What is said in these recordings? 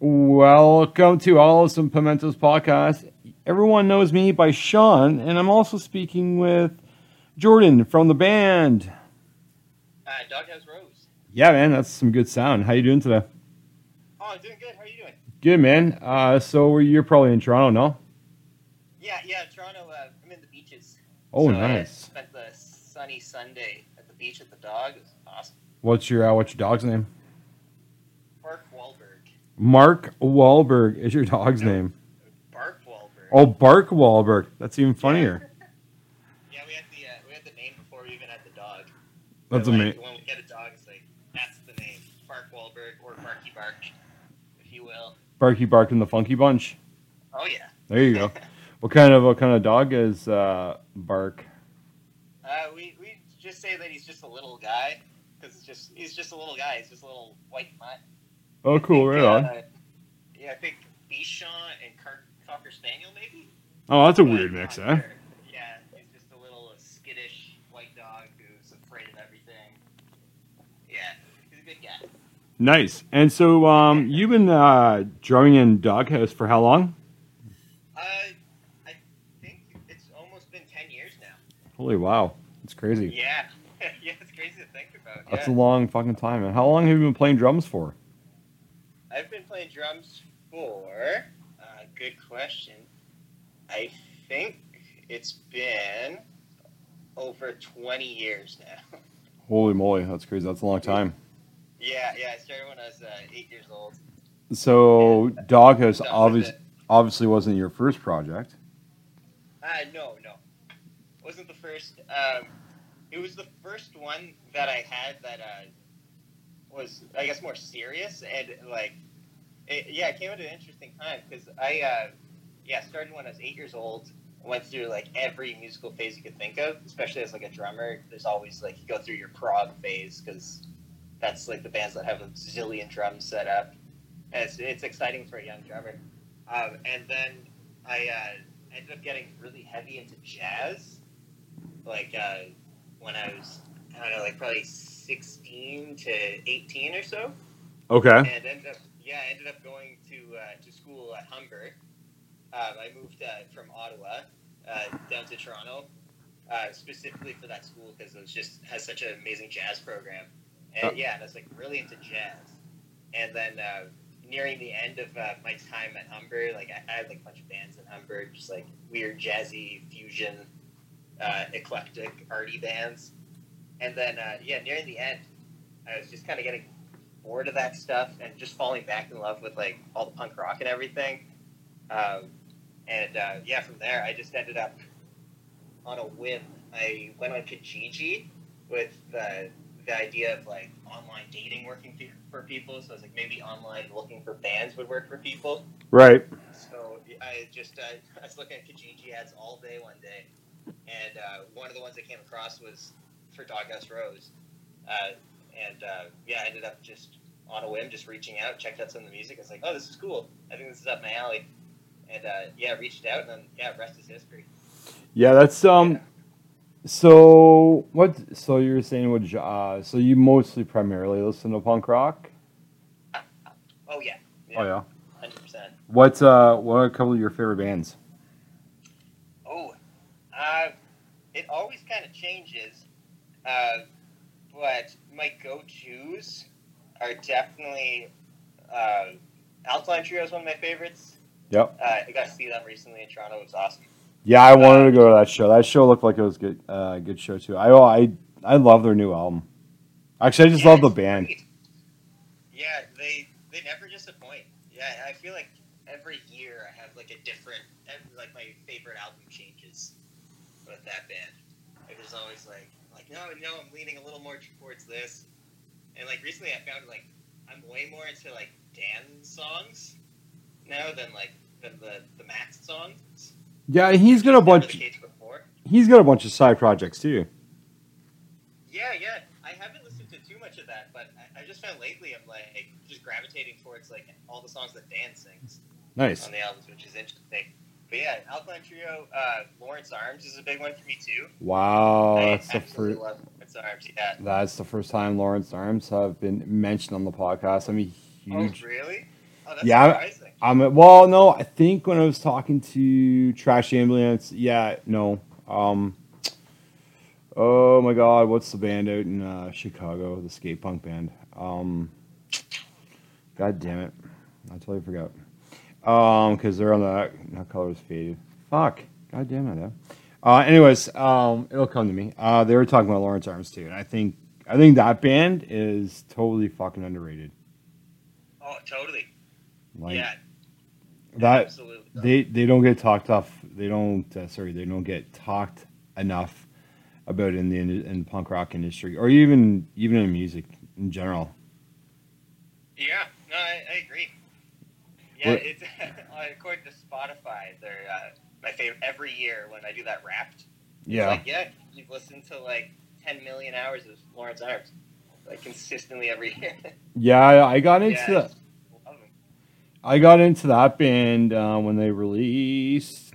Welcome to Olives and Pimentos podcast. Everyone knows me by Sean, and I'm also speaking with Jordan from the band. Doghouse Rose. Yeah, man, that's some good sound. How you doing today? Oh, I'm doing good. How are you doing? Good, man. So you're probably in Toronto, no? Yeah, Toronto. I'm in the beaches. Oh, so nice. I spent the sunny Sunday at the beach with the dog. It was awesome. What's your dog's name? Bark Wahlberg. Mark Wahlberg is your dog's name. Bark Wahlberg. Oh, Bark Wahlberg. That's even funnier. Yeah, we had the name before we even had the dog. That's But, amazing. When we get a dog, it's like that's the name, Bark Wahlberg or Barky Bark, if you will. Barky Bark and the Funky Bunch. Oh yeah. There you go. What kind of dog is Bark? We just say that he's just a little guy because he's just a little guy. He's just a little white mutt. Oh, cool. Right on. Yeah, I think Bichon and Cocker Spaniel, maybe? Oh, that's a weird mix, not eh? sure. Yeah, he's just a little skittish white dog who's afraid of everything. Yeah, he's a good guy. Nice. And so you've been drumming in Doghouse for how long? I think it's almost been 10 years now. Holy wow. That's crazy. Yeah. Yeah, it's crazy to think about. That's yeah. a long fucking time, man. How long have you been playing drums for? I've been playing drums for, good question. I think it's been over 20 years now. Holy moly, that's crazy. That's a long time. Yeah, I started when I was 8 years old. So Doghouse Done with it. obviously wasn't your first project. No. It wasn't the first. It was the first one that I had that was, I guess, more serious. And, it came at an interesting time because I started when I was 8 years old. Went through, every musical phase you could think of, especially as, a drummer. There's always, you go through your prog phase because that's, the bands that have a zillion drums set up. And it's exciting for a young drummer. And then I ended up getting really heavy into jazz, when I was, I don't know, probably 16 to 18 or so. Okay. And ended up going to school at Humber. I moved from Ottawa down to Toronto, specifically for that school because it has such an amazing jazz program. And and I was really into jazz. And then nearing the end of my time at Humber, I had a bunch of bands in Humber, just weird jazzy fusion, eclectic arty bands. And then nearing the end, I was just kind of getting bored of that stuff and just falling back in love with all the punk rock and everything. From there I just ended up on a whim. I went on Kijiji with the idea of online dating working for people. So I was maybe online looking for bands would work for people. Right. So I was looking at Kijiji ads all day one day, and one of the ones I came across was for Doghouse Rose. I ended up just on a whim, just reaching out, checked out some of the music. I was oh, this is cool. I think this is up my alley. And reached out, and then rest is history. Yeah, that's So what? So you're saying so you mostly primarily listen to punk rock? Oh yeah. Oh yeah. 100%. What are a couple of your favorite bands? Oh, it always kind of changes, but my go-tos are definitely Alkaline Trio is one of my favorites. Yep. I got to see them recently in Toronto. It was awesome. Yeah, I wanted to go to that show. That show looked like it was good. Good show too. I love their new album. Actually, I just love the band. Great. Yeah, they never disappoint. Yeah, I feel like every year I have a different, my favorite album changes with that band. There's always no, I'm leaning a little more towards this. And recently I found I'm way more into Dan's songs now than the Max songs. Yeah, he's got a bunch. He's got a bunch of side projects too. Yeah. I haven't listened to too much of that, but I just found lately I'm just gravitating towards all the songs that Dan sings. Nice. On the albums, which is interesting. But yeah, Alkaline Trio, Lawrence Arms is a big one for me too. Wow, Lawrence Arms, yeah. That's the first time Lawrence Arms have been mentioned on the podcast. I mean, huge. Oh, really? Oh, that's Yeah, surprising. well, no, I think when I was talking to Trash Ambulance, yeah, no. Oh my God, what's the band out in Chicago? The skate punk band. God damn it, I totally forgot. Because they're on the Colors Faded. Fuck, God damn it. Anyways, it'll come to me. They were talking about Lawrence Arms too, and I think that band is totally fucking underrated. Oh, totally. Like Yeah, that, absolutely. they don't get talked off. They don't. They don't get talked enough about in punk rock industry, or even in music in general. Yeah, no, I agree. Yeah, What? it's according to Spotify, they're my favorite every year when I do that Wrapped. It's Yeah, like, yeah, you've listened to like 10 million hours of Lawrence Arms, like consistently every year. yeah. Yeah, I just love him. I got into that band when they released.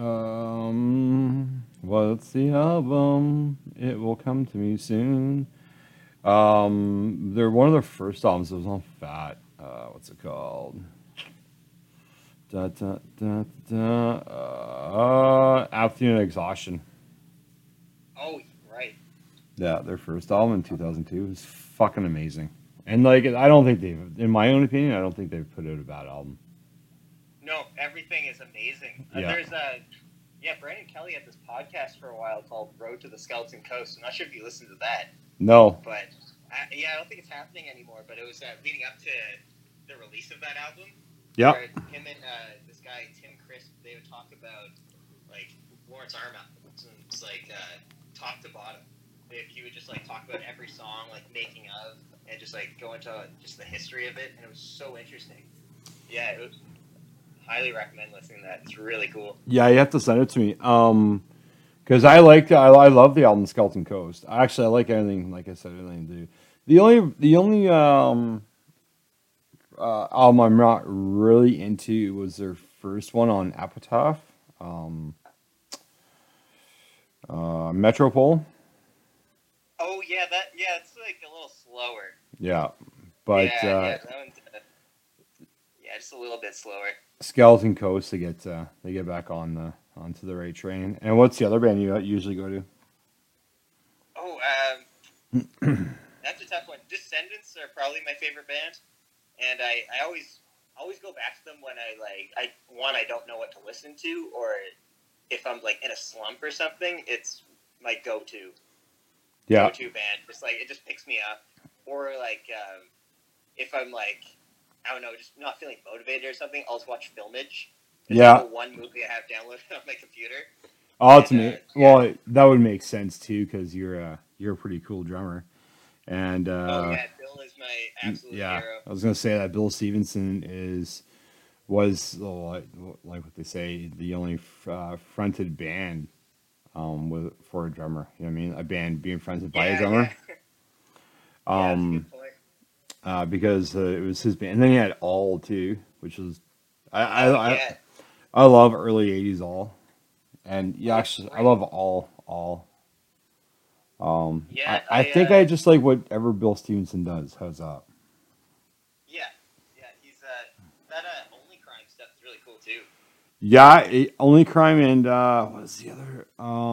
What's the album? It will come to me soon. They're one of their first albums. It was on Fat. What's it called? Da, da, da, da, Apathy and Exhaustion. Oh, right. Yeah, their first album in 2002 was fucking amazing. And like, I don't think they've, in my own opinion, I don't think they've put out a bad album. No, everything is amazing. Yeah. Yeah, Brandon Kelly had this podcast for a while called Road to the Skeleton Coast. I'm not sure if you listened to that, No. but yeah, I don't think it's happening anymore. But it was leading up to the release of that album. Yeah. Where him and this guy Tim Crisp, they would talk about like Lawrence Arm albums, and it's like top to bottom. He would just like talk about every song, like making of, and just like go into just the history of it, and it was so interesting. Yeah, it was highly recommend listening to that. It's really cool. Yeah, you have to send it to me. Because I love the album Skeleton Coast. Actually, I like anything, like I said, anything to do. The only album I'm not really into was their first one on Epitaph, Metropole. Oh yeah, it's like a little slower. Yeah, but Yeah, that one's yeah, just a little bit slower. Skeleton Coast, they get back onto the right train. And what's the other band you usually go to? Oh, that's a tough one. Descendants are probably my favorite band, and I always go back to them when I don't know what to listen to, or if I'm like in a slump or something. It's my go-to band. Just like it just picks me up, or like if I'm like I don't know, just not feeling motivated or something, I'll just watch Filmage. It's Yeah. like the one movie I have downloaded on my computer. Oh, to me, yeah. well, that would make sense too, because you're a pretty cool drummer. And Oh yeah, Bill is my absolute yeah, hero. I was gonna say that Bill Stevenson was like what they say, the only fronted band for a drummer. You know what I mean? A band being fronted by a drummer. Yeah. Yeah, that's a good point. Because it was his band, and then he had All too, which was I Oh I, yeah. I love early '80s All, and yeah, Oh, actually I great. love All. Yeah, I think I just like whatever Bill Stevenson does. How's that? yeah, he's that Only Crime stuff is really cool too. Yeah, Only Crime and what's the other?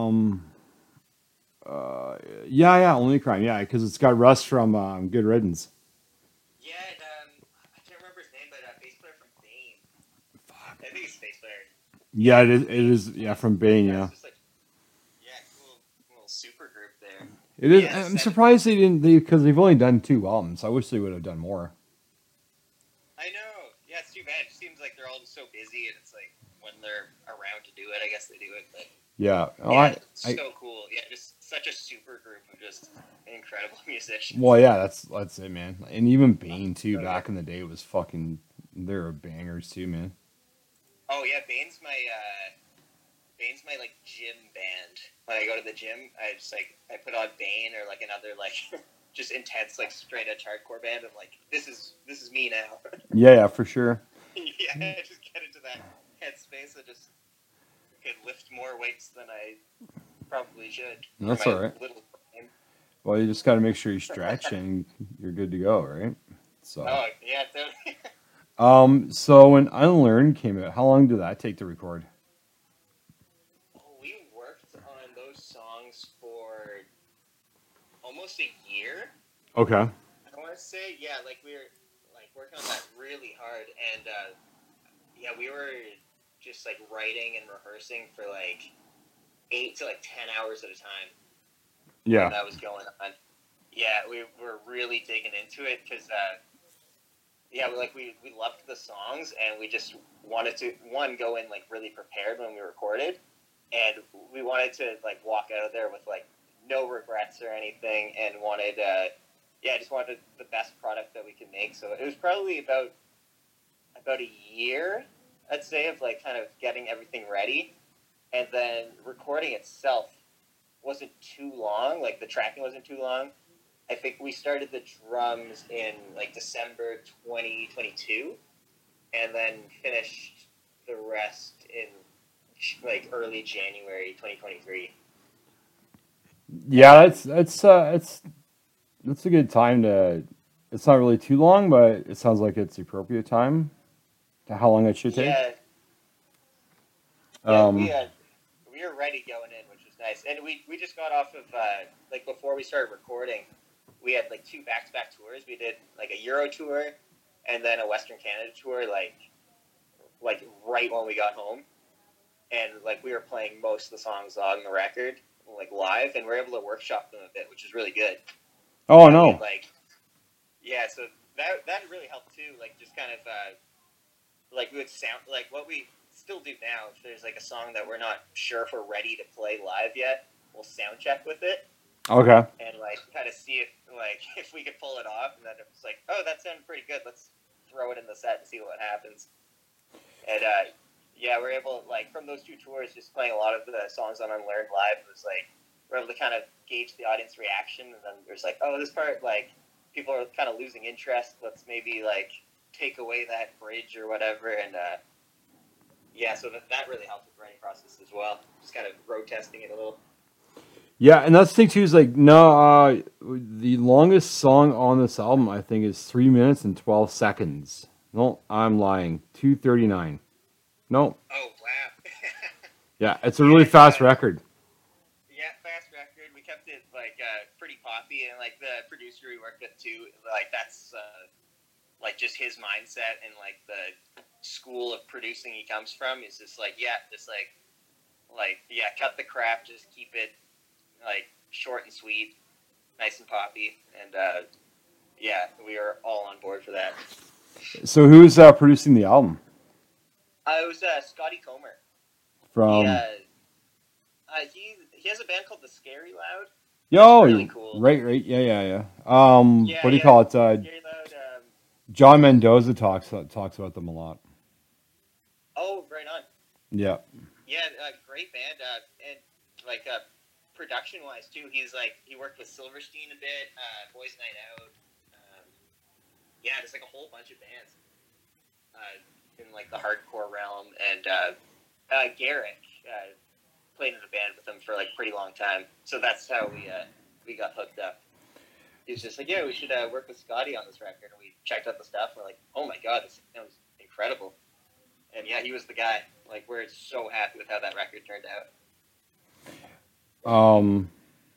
Yeah, Only Crime. Yeah, because it's got Russ from Good Riddance. Yeah, and I can't remember his name, but bass player from Bane. I think he's bass player. Yeah, it is. It is. Yeah, from Bane. Yeah. Just like, yeah, cool little super group there. It is. Yeah, I'm surprised they didn't. Because they've only done 2 albums. I wish they would have done more. I know. Yeah, it's too bad. It just seems like they're all just so busy, and it's like when they're around to do it, I guess they do it. But Yeah. yeah, so cool. Yeah, just such a super group of just incredible musicians. Well, yeah, that's it, man. And even Bane too. Okay. Back in the day, was fucking. They were bangers too, man. Oh yeah, Bane's my like gym band. When I go to the gym, I put on Bane or like another like just intense like straight edge hardcore band. I'm like, this is me now. Yeah, for sure. Yeah, I just get into that headspace. I just could lift more weights than I probably should. That's all right. Little frame. Well, you just got to make sure you stretch and you're good to go, right? So. Oh yeah, totally. So when Unlearn came out, how long did that take to record? Oh, we worked on those songs for almost a year. Okay. I want to say, yeah, like we were like working on that really hard, and yeah, we were just like writing and rehearsing for like 8 to 10 hours at a time when Yeah. that was going on. Yeah, we were really digging into it because yeah, we loved the songs and we just wanted to one go in like really prepared when we recorded, and we wanted to like walk out of there with like no regrets or anything, and wanted yeah, just wanted the best product that we could make. So it was probably about a year, I'd say, of like kind of getting everything ready, and then recording itself wasn't too long. Like the tracking wasn't too long. I think we started the drums in like December 2022, and then finished the rest in like early January 2023. Yeah, that's a good time to. It's not really too long, but it sounds like it's the appropriate time to how long it should take. Yeah, yeah, Um, we were ready going in, which was nice. And we just got off of like before we started recording, we had like two back to back tours. We did like a Euro tour and then a Western Canada tour, like right when we got home. And like we were playing most of the songs on the record like live, and we are able to workshop them a bit, which is really good. oh We had no. like yeah, so that really helped too. Like just kind of like we would sound like what we still do now. If there's like a song that we're not sure if we're ready to play live yet, we'll sound check with it Okay. and like kind of see if like if we could pull it off. And then if it's like, oh, that sounded pretty good, let's throw it in the set and see what happens. And yeah, we're able like from those two tours, just playing a lot of the songs on Unlearned live. It was like we're able to kind of gauge the audience reaction, and then there's like, oh, this part like people are kind of losing interest. Let's maybe like take away that bridge or whatever, and yeah, so that really helped with the writing process as well. Just kind of road testing it a little. Yeah, and that's the thing too. Is like no, the longest song on this album I think is 3 minutes and 12 seconds. No, I'm lying. 2:39. No, Oh wow! yeah, it's a really Yeah, fast record. yeah, fast record. We kept it like pretty poppy, and like the producer we worked with too. Like that's like just his mindset and like the school of producing he comes from is just like yeah, just like yeah, cut the crap, just keep it like short and sweet, nice and poppy, and yeah, we are all on board for that. So who's producing the album? It was Scotty Comer. He From he has a band called the Scary Loud. He's really Yo, cool. right, yeah, yeah, yeah. Yeah, What do you yeah, call it? Scary Loud. John Mendoza talks about them a lot. Oh, right on. Yeah. Yeah, great band. And like production wise too, he's like he worked with Silverstein a bit, Boys Night Out. Um, yeah, just like a whole bunch of bands in like the hardcore realm. And Garrick played in a band with him for like a pretty long time. So that's how we got hooked up. He was just like, yeah, we should work with Scotty on this record. And we checked out the stuff. And we're like, oh my god, this sounds incredible. And yeah, he was the guy. Like, we're so happy with how that record turned out. Um.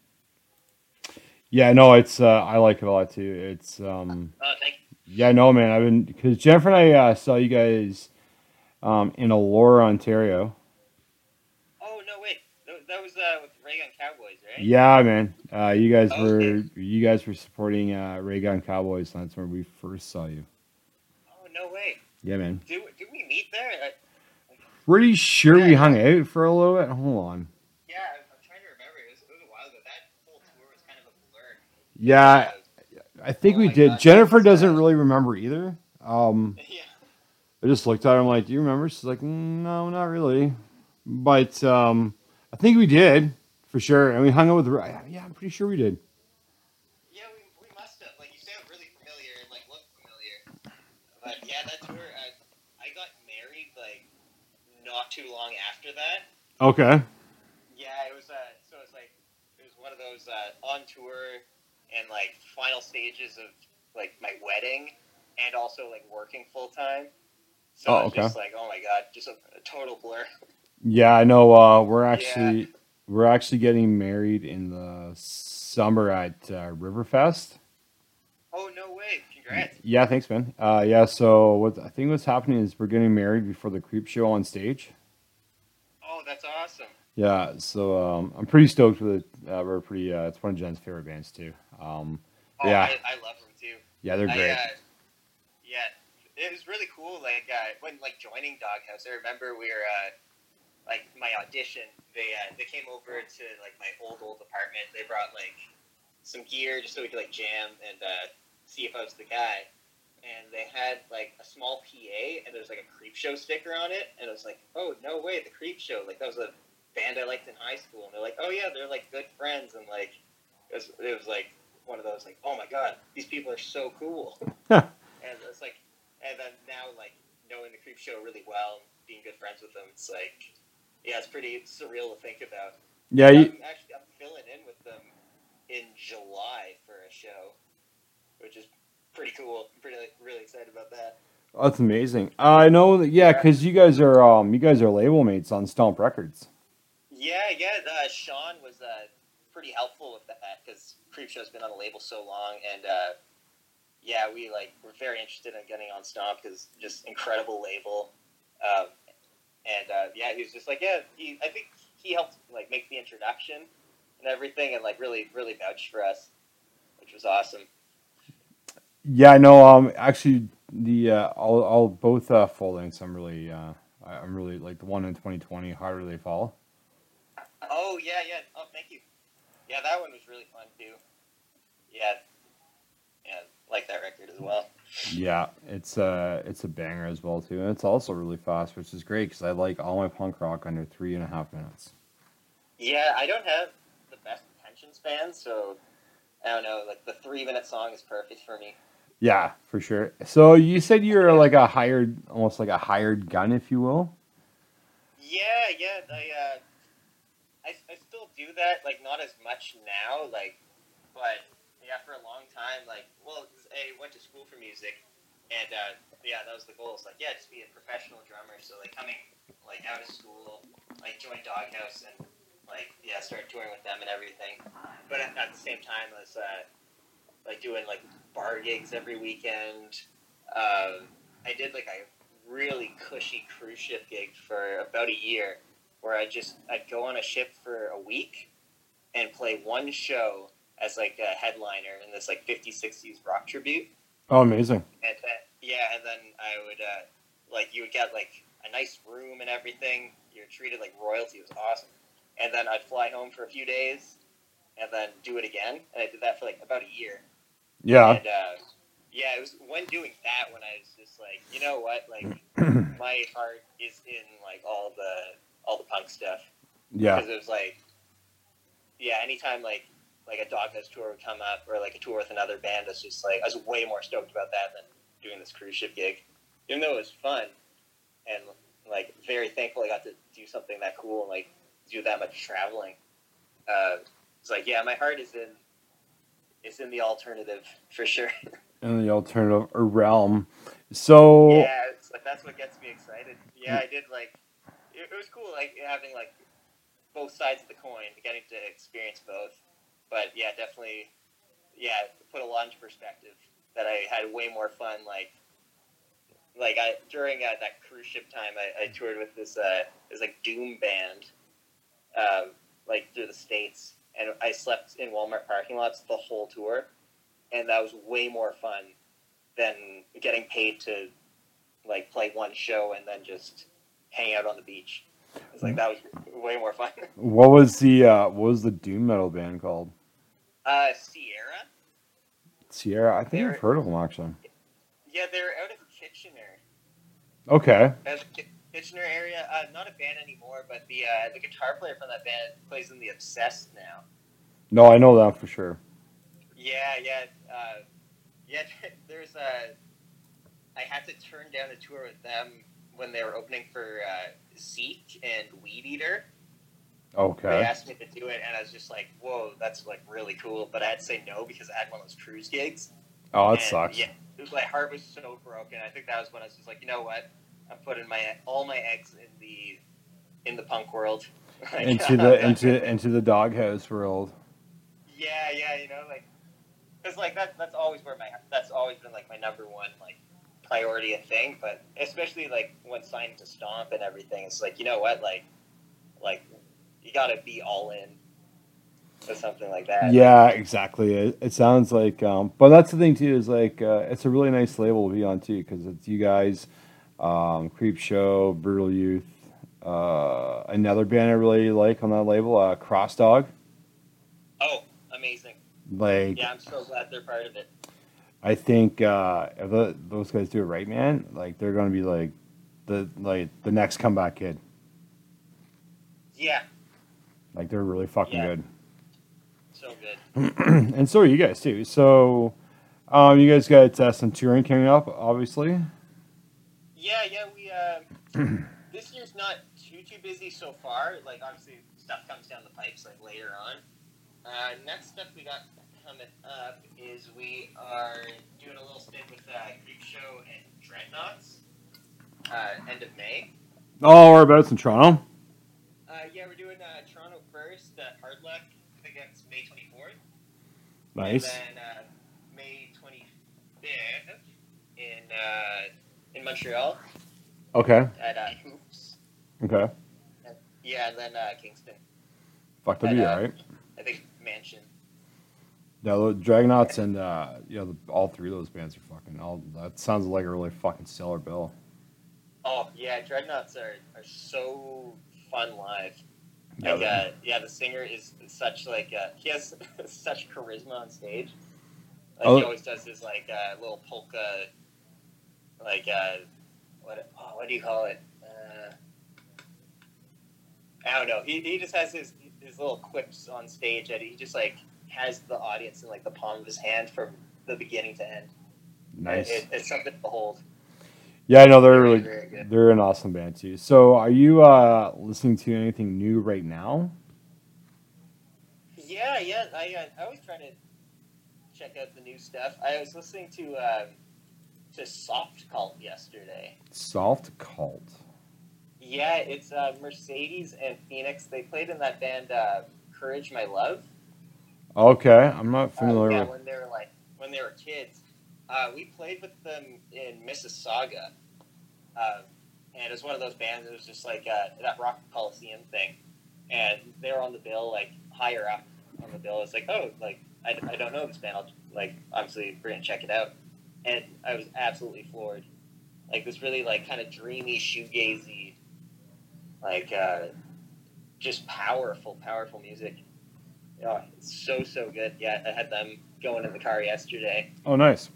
Yeah. No. It's I like it a lot too. It's Oh, thank you. Yeah. No, man. I've been because Jennifer and I saw you guys in Aurora, Ontario. Oh, no, wait. That was with Ray Gun Cowboys, right? Yeah, man. Oh, okay. You guys were supporting Ray Gun Cowboys. That's where we first saw you. Oh, no way. Yeah, man. Do we meet there? Pretty sure Yeah, we hung out for a little bit. Hold on. yeah. I'm trying to remember. It was a while ago. That whole tour was kind of a blur. But Yeah, I think oh we my did. god, that Jennifer was doesn't really remember either. yeah. I just looked at her. I'm like, "Do you remember?" She's like, "No, not really." But I think we did for sure, and we hung out with. Yeah, I'm pretty sure we did. Yeah, we must have. Like, you sound really familiar and, like, look familiar. But, yeah, that tour, I got married, like, not too long after that. Okay. Yeah, it was, so it's like, it was one of those, on tour and, like, final stages of, like, my wedding. and also like working full time. So Oh, it's okay. just like, oh my god, just a total blur. Yeah, I know. Yeah. We're actually getting married in the summer at Riverfest. Oh no way! Congrats. Yeah, thanks, man. Yeah, so what I think what's happening is we're getting married before the creep show on stage. Oh, that's awesome. Yeah, so I'm pretty stoked with it. We're pretty. It's one of Jen's favorite bands too. Oh, Yeah, I love them too. yeah, they're I great. yeah, it was really cool. Like when like joining Doghouse, I remember we were like my audition. They came over to like my old apartment. They brought like some gear just so we could like jam and see if I was the guy. And they had like a small PA and there was like a Creep Show sticker on it. And it was like, oh no way, the Creep Show. Like that was a band I liked in high school. And they're like, oh yeah, they're like good friends. And like it was like one of those like, oh my god, these people are so cool. And it's like, and then now like knowing the Creep Show really well, and being good friends with them, it's like, yeah, it's pretty surreal to think about. Yeah, And I'm filling in with them in July for a show, which is pretty cool. I'm pretty really excited about that. that's amazing. I know that. Yeah, Yeah, because you guys are label mates on Stomp Records. yeah. Sean was pretty helpful with that because Creepshow's been on the label so long, and yeah, we're very interested in getting on Stomp because just incredible label. Um, and yeah, he was just like, yeah, I think he helped like make the introduction and everything, and like really vouched for us, which was awesome. Yeah, I know. Actually, the all both full lengths. I'm really like the one in 2020. Harder they fall. Oh yeah. Oh, thank you. Yeah, that one was really fun too. Yeah, yeah, like that record as well. Yeah, it's a banger as well too, and it's also really fast, which is great because I like all my punk rock under 3.5 minutes. Yeah, I don't have the best attention span, so I don't know. Like the 3 minute song is perfect for me. Yeah, for sure. So you said you're Yeah, like a hired, almost like a hired gun, if you will. yeah. I still do that, like not as much now, like, but yeah, for a long time, like, well, I went to school for music, and yeah, that was the goal. It's like, yeah, just be a professional drummer. So like coming like out of school, like joined Doghouse and like yeah, started touring with them and everything. But at the same time, I was like doing like bar gigs every weekend. I did like a really cushy cruise ship gig for about a year, where I'd go on a ship for a week and play one show as like a headliner in this like 50s 60s rock tribute. Oh, amazing. And then, yeah, and then I would like you would get like a nice room and everything. You're treated like royalty. It was awesome. And then I'd fly home for a few days and then do it again. And I did that for like about a year. Yeah, And yeah, it was when doing that when I was just like, you know what, like my heart is in like all the punk stuff yeah, because it was like yeah, anytime like a Doghouse tour would come up or like a tour with another band, it's just like I was way more stoked about that than doing this cruise ship gig, even though it was fun and like very thankful I got to do something that cool and like do that much traveling. It's like yeah, my heart is in the alternative for sure. in the alternative realm. So, Yeah, it's like that's what gets me excited. Yeah, I did like it was cool like having like both sides of the coin, getting to experience both. But yeah, definitely yeah, put a lot into perspective that I had way more fun like I during that cruise ship time I toured with this like doom band like through the states and I slept in Walmart parking lots the whole tour and that was way more fun than getting paid to like play one show and then just hang out on the beach. It's like that was way more fun. what was the doom metal band called? Sierra. Sierra. I think I've They're heard of them actually. yeah, they're out of Kitchener. Okay. Kitchener area. Not a band anymore, but the guitar player from that band plays in the Obsessed now. No, I know that for sure. Yeah. There's a. I had to turn down a tour with them when they were opening for Zeke and Weed Eater. They Okay. asked me to do it, and I was just like, "Whoa, that's like really cool." But I had to say no because I had one of those cruise gigs. Oh, it And sucks. yeah, my heart was so broken. I think that was when I was just like, you know what, I'm putting all my eggs in the punk world. Like Into I'm the done with it. into the doghouse world. Yeah, yeah, like because like that's always that's always been like my number one like priority and thing. But especially like when signing to Stomp and everything, it's like, you know what, like you gotta be all in with something like that. Like Yeah, exactly. It sounds like, but that's the thing too. Is like it's a really nice label to be on too, because it's you guys, Creep Show, Brutal Youth, another band I really like on that label, Cross Dog. oh, amazing. Like Yeah, I'm so glad they're part of it. I think if those guys do it right, man, like they're gonna be like the next comeback kid. Yeah, Like they're really fucking yeah, good, so good. and so are you guys too. So you guys got some touring coming up, obviously. Yeah, yeah, we this year's not too busy so far. Like obviously stuff comes down the pipes like later on. Next stuff we got coming up is we are doing a little stint with Creep Show and Dreadnoughts. End of May. Oh, whereabouts in Toronto? Yeah, we're doing Toronto first at Hard Luck. I think that's May 24th, and Nice. then May 25th in Montreal Okay. at Hoops. Okay. Yeah, and then Kingston Fuck, that'd at be alright. I think Mansion. Yeah, the Dragonauts and all three of those bands are fucking. All that sounds like a really fucking stellar bill. Oh yeah, Dreadnoughts are so fun live. Yeah. Like yeah, the singer is such like he has such charisma on stage. Like he Oh, always does his like little polka, like what do you call it? I don't know. He just has his little quips on stage that he just like has the audience in like the palm of his hand from the beginning to end. nice. It's something to behold. Yeah, I know they're Very, really very good. they're an awesome band too. So, are you listening to anything new right now? Yeah, yeah. I always try to check out the new stuff. I was listening to Soft Cult yesterday. Soft Cult. Yeah, it's Mercedes and Phoenix. They played in that band Courage My Love. Okay, I'm not familiar Yeah, with. when they were kids. We played with them in Mississauga, uh, and it was one of those bands. It was just like that Rock Coliseum thing, and they were on the bill, like higher up on the bill. It's like, oh, like I don't know this band. I'll like obviously we're gonna check it out, and I was absolutely floored. Like this really like kind of dreamy shoegazy, like just powerful music. Oh, it's so good. Yeah, I had them going in the car yesterday. Oh, nice.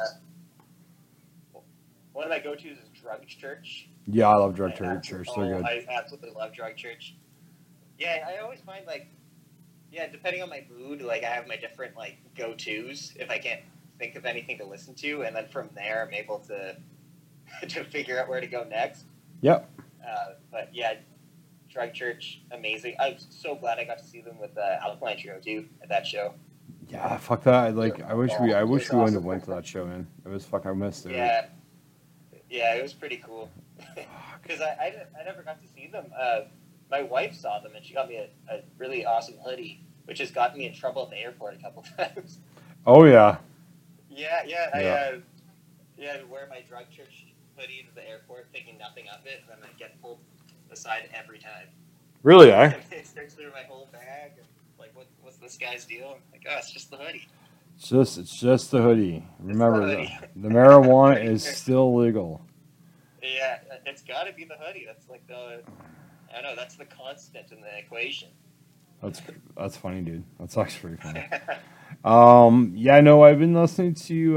One of my go-tos is Drug Church. Yeah, I love Drug Church. They're good. I absolutely love Drug Church. Yeah, I always find like, yeah, depending on my mood, like I have my different like go-tos if I can't think of anything to listen to, and then from there I'm able to to figure out where to go next. Yep. But yeah, Drug Church, amazing. I'm so glad I got to see them with Alkaline Trio too at that show. Yeah, fuck that. Like, I It wish was we wouldn't have awesome. went to that show, man. It was fuck. I missed it. Yeah, yeah, it was pretty cool. Fuck. Because I never got to see them. My wife saw them and she got me a really awesome hoodie, which has gotten me in trouble at the airport a couple times. Oh yeah. Yeah, yeah, Yeah. I wear my Drug Church hoodie to the airport, thinking nothing of it, and then I get pulled aside every time. Really, eh? They search through my whole bag and like, what's this guy's deal? I'm like, oh, it's just the hoodie. It's just the hoodie. Remember, It's the hoodie. the marijuana is still legal. Yeah, it's got to be the hoodie. That's like I don't know. That's the constant in the equation. That's funny, dude. That's actually pretty funny. Yeah, no, I've been listening to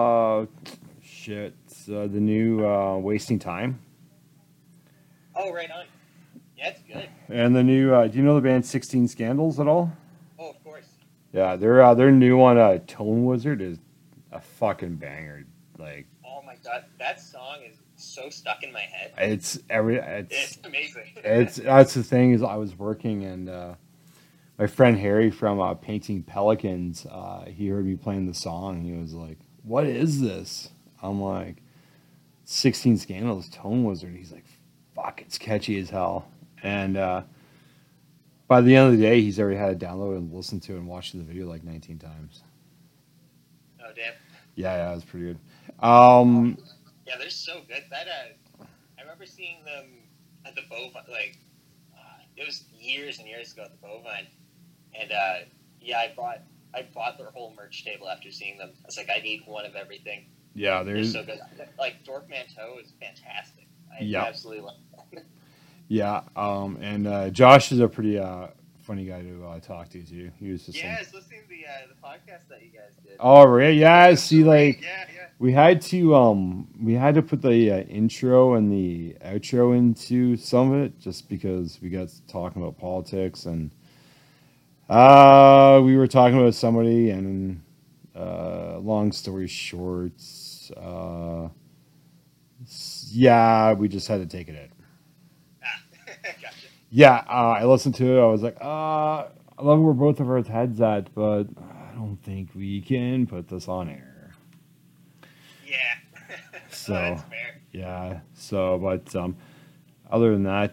the new Wasting Time Oh, right on. Yeah, it's good. and the new. Do you know the band 16 Scandals at all? Oh, of course. Yeah, their new one, Tone Wizard, is a fucking banger. Like Oh my god, that song is so stuck in my head. it's It's amazing. that's the thing is I was working and my friend Harry from Painting Pelicans, he heard me playing the song. He was like, what is this? I'm like, 16 Scandals Tone Wizard. He's like, fuck, it's catchy as hell. And by the end of the day, he's already had it downloaded and listened to it and watched the video like 19 times. Oh damn. Yeah, it was pretty good. Yeah, they're so good. That I remember seeing them at the Bovine. Like it was years and years ago at the Bovine, and yeah, I bought their whole merch table after seeing them. I was like, I need one of everything. Yeah, They're there's so good. Like Dork Manteau is fantastic. I yeah, absolutely love it. yeah. And Josh is a pretty funny guy to talk to too. He was just Yeah, like, I was listening to the podcast that you guys did. oh right, yeah. It was See, great. like Yeah, yeah. we had to put the intro and the outro into some of it just because we got talking about politics and we were talking about somebody and long story short, yeah, we just had to take it in. Ah, gotcha. Yeah, I listened to it. I was like, I love where both of our heads at, but I don't think we can put this on air. Yeah. So, That's fair. yeah. So, but other than that,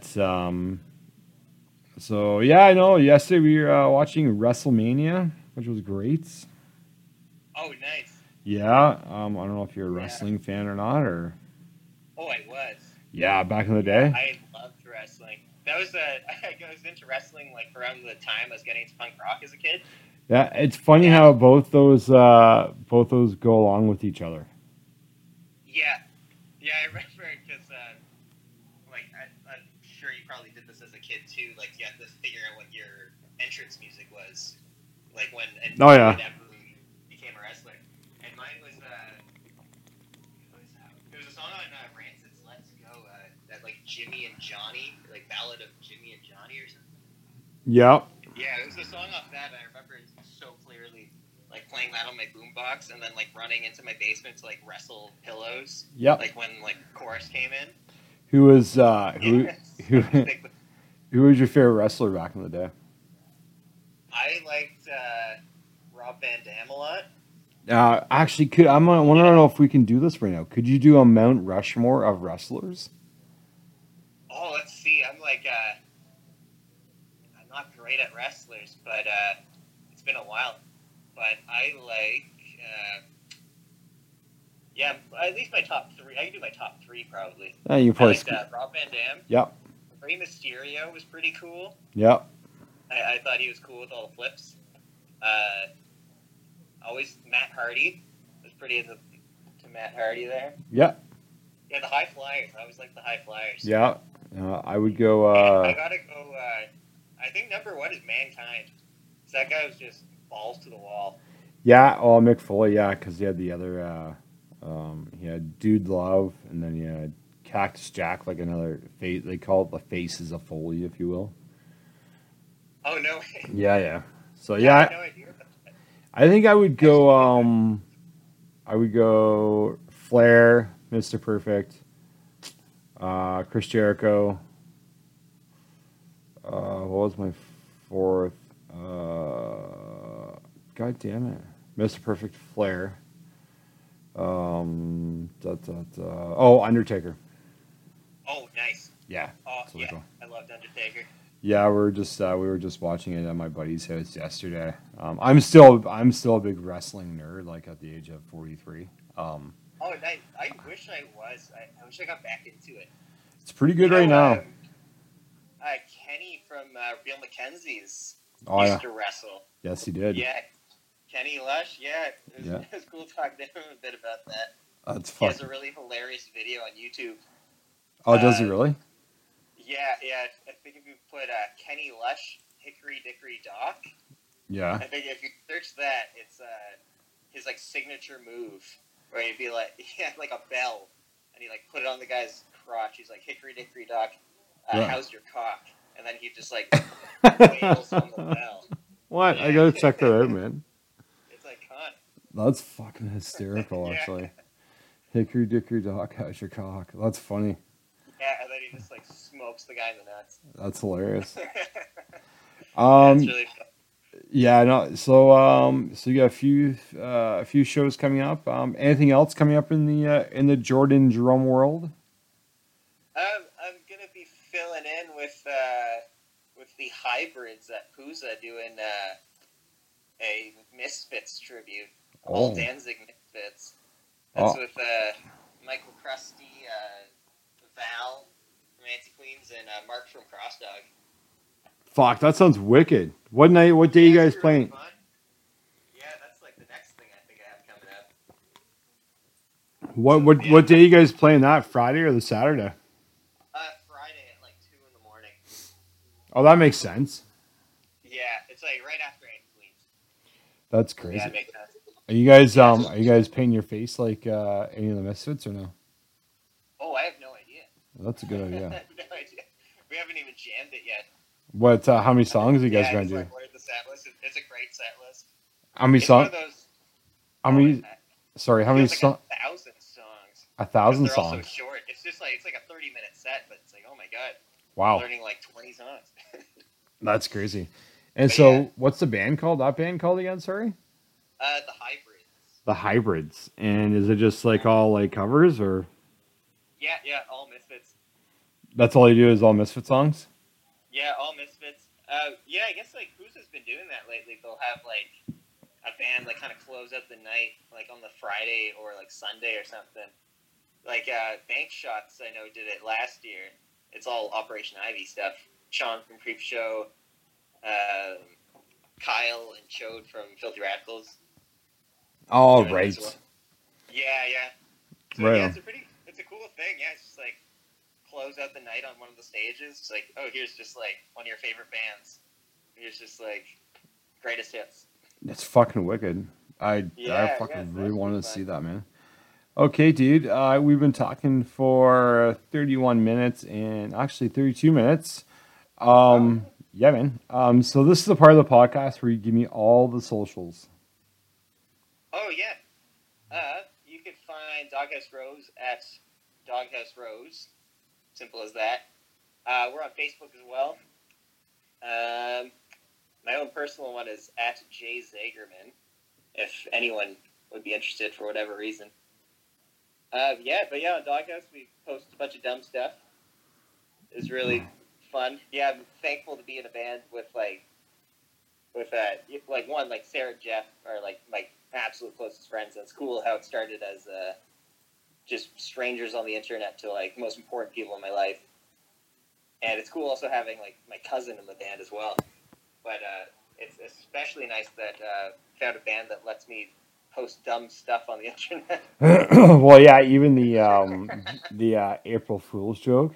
so yeah, I know. Yesterday we were watching WrestleMania, which was great. Oh, nice. Yeah, I don't know if you're a Yeah. wrestling fan or not, or Oh, I was. yeah, back in the Yeah, day. I loved wrestling. That was I was into wrestling like around the time I was getting into punk rock as a kid. Yeah, it's funny Yeah. how both those go along with each other. Yeah, yeah, I remember because like I'm sure you probably did this as a kid too. Like you had to figure out what your entrance music was, like when and Oh, yeah. whenever you became a wrestler. And mine was it was a song on Rancid's "Let's Go," that like Jimmy and Johnny, like Ballad of Jimmy and Johnny or something. Yep. Yeah, it was a song off that. And I remember it so clearly, like playing that on my boombox, and then like running into my basement to like wrestle pillows. Yep. Like when like chorus came in. Who was who Yeah, who like, who was your favorite wrestler back in the day? I liked Rob Van Dam a lot. Actually, I want to know if we can do this right now. Could you do a Mount Rushmore of wrestlers? Oh, let's see. I'm like I'm not great at wrestlers, but it's been a while. But I like yeah, at least my top three. I can do my top three probably. You I probably. liked Rob Van Dam. Yep. Rey Mysterio was pretty cool. Yep. I thought he was cool with all the flips. Always Matt Hardy. Was pretty into to Matt Hardy there. Yep. Yeah, the High Flyers. I always liked the High Flyers. Yeah. I would go. I gotta go. I think number one is Mankind. 'Cause that guy was just balls to the wall. Yeah. Oh, Mick Foley. Yeah, because he had the other. He had Dude Love, and then he had Cactus Jack, like another face. They call it the faces of Foley, if you will. Oh no way. Yeah. So I yeah, had no idea about that. I think I would go. I would go Flair, Mr. Perfect, Chris Jericho. What was my fourth? God damn it, Mr. Perfect, Flair. Oh, Undertaker. Oh, nice. Yeah. Oh So yeah, cool. I loved Undertaker. Yeah, we were just watching it at my buddy's house yesterday. I'm still a big wrestling nerd, like at the age of 43. Oh, nice. I wish I was. I wish I got back into it. It's pretty good You right know, now. Kenny from Real Mackenzie's Oh yeah, used to wrestle. yes he did. Yeah, Kenny Lush. Yeah, Yeah. it was cool talking to him a bit about that. That's He fun. has a really hilarious video on YouTube. Oh, does he really? Yeah. I think if you put Kenny Lush Hickory Dickory Dock, Yeah. I think if you search that, it's his like signature move where he'd be like he had like a bell and he like put it on the guy's crotch. He's like Hickory Dickory Dock, Yeah. how's your cock? And then he just like wails on the bell. What? I gotta check that out, man. It's iconic. That's fucking hysterical, Yeah. actually. Hickory Dickory Dock, how's your cock? That's funny. Yeah, and then he just like smokes the guy in the nuts. That's hilarious. That's Um, really fun. Yeah, no. So you got a few shows coming up. Anything else coming up in the Jordan drum world? I'm gonna be filling in with the hybrids at Pooza doing a Misfits tribute, all Oh, Danzig Misfits. That's oh, with Michael Krusty, Val from Anti Queens, and Mark from Crossdog. fuck, that sounds wicked. What night? What day Yeah, you it's guys gonna be really playing? fun. Yeah, that's like the next thing I think I have coming up. So yeah, What day you guys playing that? Friday or the Saturday? Friday at like 2 in the morning. Oh, that makes sense. Yeah, it's like right after Anti Queens. That's Yeah, it crazy. makes sense. Yeah. Are you guys painting your face like any of the Misfits or no? Oh, I have no idea. That's a good I idea. have no idea. We haven't even jammed it yet. What? How many songs are you guys Yeah, I gonna just do? like learned the set list. It's a great set list. How many It's one song? of those. How Oh, many? Sorry, it how many feels like song? 1,000 songs A because thousand they're also songs. short. It's like a 30-minute set, but it's like oh my god, I'm Wow, learning like 20 songs. that's crazy. And But yeah, so, what's the band called? That band called again? Sorry, the hybrids. the Hybrids. And is it just like all like covers, or Yeah, yeah, all misfits. that's all you do is all Misfit songs? Yeah, all misfits. Yeah, I guess like Who's has been doing that lately. They'll have like a band like kind of close out the night like on the Friday or like Sunday or something. Like Bank Shots, I know did it last year. It's all Operation Ivy stuff. Sean from Creep Show, um, Kyle and Chode from Filthy Radicals Oh, doing it as well. right, Yeah, yeah. So right yeah, on. it's a cool thing. Yeah, it's just like close out the night on one of the stages. It's like, oh, here's just like one of your favorite bands. Here's just like greatest hits. It's fucking wicked. I Yeah, yeah, fucking so really that should want be to fun. see that, man. Okay, dude. We've been talking for 31 minutes and actually 32 minutes. Oh, nice. Yeah, man. So this is the part of the podcast where you give me all the socials. Oh yeah. You can find Doghouse Rose at Doghouse Rose. Simple as that. We're on Facebook as well. Um, my own personal one is at Jay Zagerman. If anyone would be interested for whatever reason. Yeah, but yeah, on Doghouse we post a bunch of dumb stuff. It's really fun. Yeah, I'm thankful to be in a band with like one like Sarah and Jeff are like my absolute closest friends. And it's cool how it started as just strangers on the internet to like most important people in my life. And it's cool also having like my cousin in the band as well. But it's especially nice that found a band that lets me post dumb stuff on the internet. Well, yeah, even the April Fool's joke.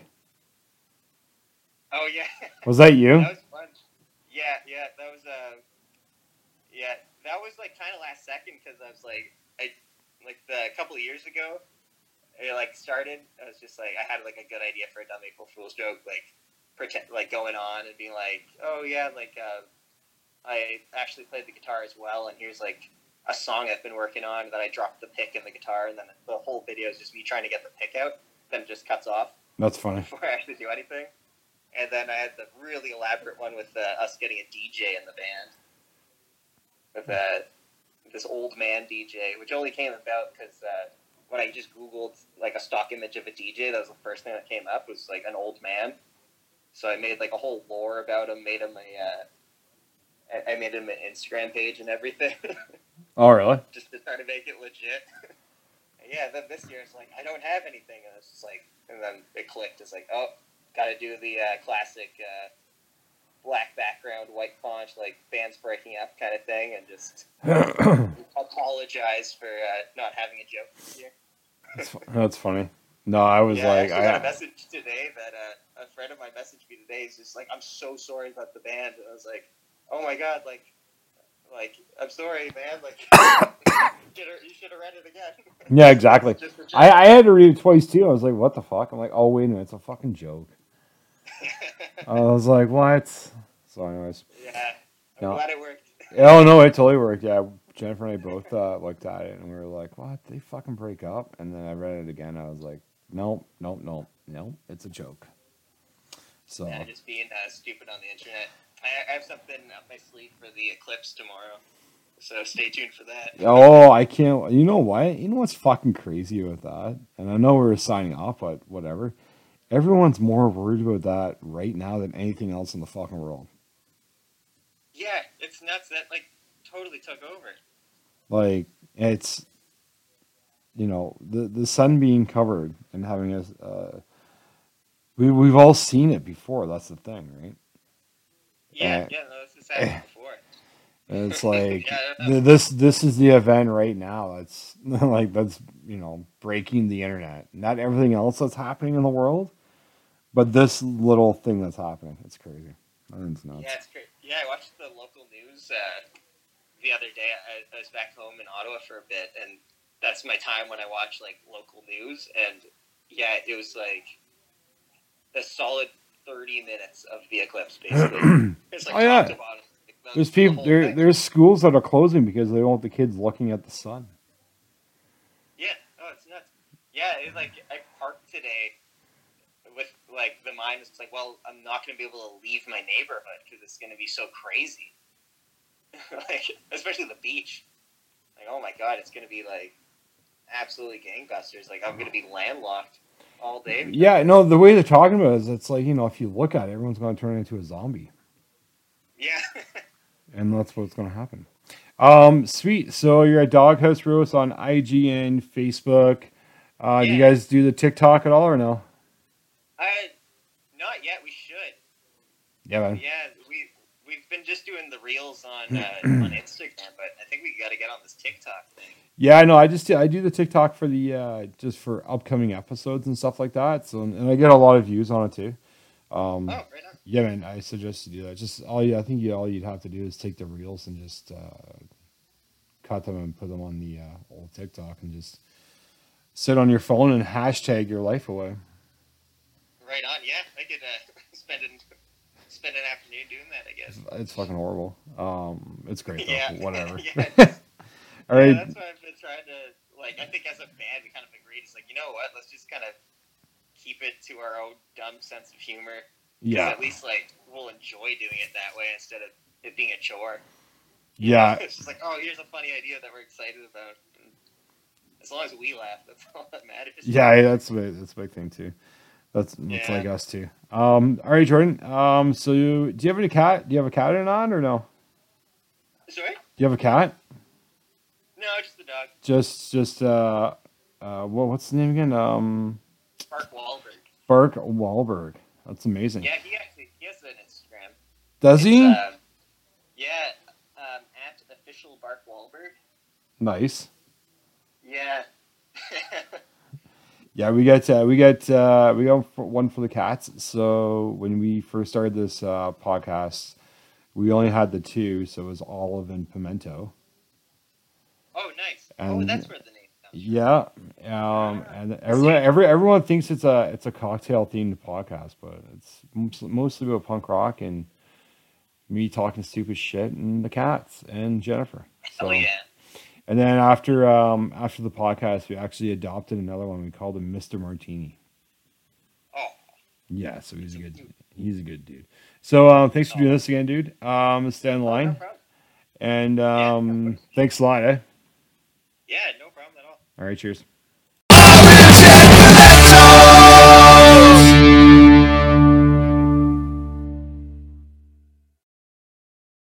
Oh yeah, Was that you? that was fun. Yeah, yeah, that was yeah, that was like kind of last second because I was like a couple of years ago. It like started. I was just like I had like a good idea for a dumb April Fool's joke, like pretend like going on and being like, oh yeah, like I actually played the guitar as well, and here's like a song I've been working on that I dropped the pick in the guitar, and then the whole video is just me trying to get the pick out, then it just cuts off That's funny. before I actually do anything. And then I had the really elaborate one with us getting a DJ in the band with this old man DJ, which only came about because when I just Googled like a stock image of a DJ, that was the first thing that came up was like an old man. So I made like a whole lore about him, made him I made him an Instagram page and everything, Oh, really? just to try to make it legit. Yeah, then this year it's like I don't have anything, and it's just like, and then it clicked. It's like, oh, got to do the classic black background, white font, like bands breaking up kind of thing, and just apologize for not having a joke this year. That's funny. No, I was Yeah, I like, actually got a message today that a friend of mine messaged me today. He's just like, I'm so sorry about the band. And I was like, oh my god, like I'm sorry, man. Like you should have read it again. yeah, exactly. It's just a joke. I had to read it twice too. I was like, what the fuck? I'm like, oh wait a minute, it's a fucking joke. I was like, what? So, anyways, Yeah, I'm no. glad it worked. Oh no, it totally worked. Yeah, Jennifer and I both looked at it and we were like, what? They fucking break up? And then I read it again. I was like, nope, nope, nope, nope. It's a joke. So Yeah, just being stupid on the internet. I have something up my sleeve for the eclipse tomorrow, so stay tuned for that. Oh, I can't. You know what? You know what's fucking crazy with that? And I know we're signing off, but whatever. Everyone's more worried about that right now than anything else in the fucking world. Yeah, it's nuts. That like totally took over. Like it's the sun being covered and having a we've all seen it before. That's the thing, right? Yeah, yeah, no, this has happened before. And it's like Yeah, I don't know. this is the event right now. That's like that's breaking the internet. Not everything else that's happening in the world, but this little thing that's happening. It's crazy. I think it's nuts. Yeah, it's great. Yeah, I watched the local news the other day. I was back home in Ottawa for a bit, and that's my time when I watch like local news. And yeah, it was like a solid 30 minutes of the eclipse, basically. It's like Oh yeah, top to bottom. Like, there's the people whole there. thing. There's schools that are closing because they don't want the kids looking at the sun. Yeah, oh, it's nuts. Yeah, it's like I parked today with like the mind is like, well, I'm not going to be able to leave my neighborhood because it's going to be so crazy. Like, especially the beach. Like, oh my god, it's going to be like absolutely gangbusters. Like, I'm going to be landlocked all day. Yeah, no, the way they're talking about it is it's like, if you look at it, everyone's going to turn into a zombie. Yeah. And that's what's going to happen. Sweet. So you're at Doghouse Roast on IG and Facebook. Do you Yeah. guys do the TikTok at all or no? Not yet. We should. Yeah, man. Yeah, we've been just doing the reels on Instagram, but I think we got to get on this TikTok thing. Yeah, I know. I do the TikTok for the just for upcoming episodes and stuff like that. So and I get a lot of views on it too. Oh, right on. Yeah, man. I suggest you do that. Just I think all you'd have to do is take the reels and just cut them and put them on the old TikTok and just sit on your phone and hashtag your life away. Right on. Yeah, I could spend an afternoon doing that, I guess. It's fucking horrible. It's great though. Yeah. Whatever. Yeah, All right. that's why I've been trying to like. I think as a band, we kind of agreed. It's like, you know what? Let's just kind of keep it to our own dumb sense of humor. Yeah. At least like we'll enjoy doing it that way instead of it being a chore. Yeah. It's just like, oh, here's a funny idea that we're excited about. And as long as we laugh, that's all that matters. Yeah. That's a big thing too. That's Yeah. like us too. All right, Jordan. So do you have any cat? Do you have a cat or not, or no? Sorry? Do you have a cat? No, just the dog. Just what's the name again? Mark Wahlberg. Bark Wahlberg. That's amazing. Yeah, he has an Instagram. Does he? Yeah, at official Bark Wahlberg. Nice. Yeah. Yeah, we got one for the cats. So when we first started this podcast, we only had the two, so it was Olive and Pimento. Oh, nice. And that's where the name comes from. yeah, and everyone thinks it's a cocktail themed podcast, but it's mostly about punk rock and me talking stupid shit and the cats and Jennifer. So, Oh yeah. and then after the podcast, we actually adopted another one. We called him Mr. Martini. Oh. Yeah, so he's a good dude. So thanks for doing this again, dude. Stay in No line, problem. and Yeah, no problem. thanks a lot. Eh? Yeah, no problem at all. All right, cheers.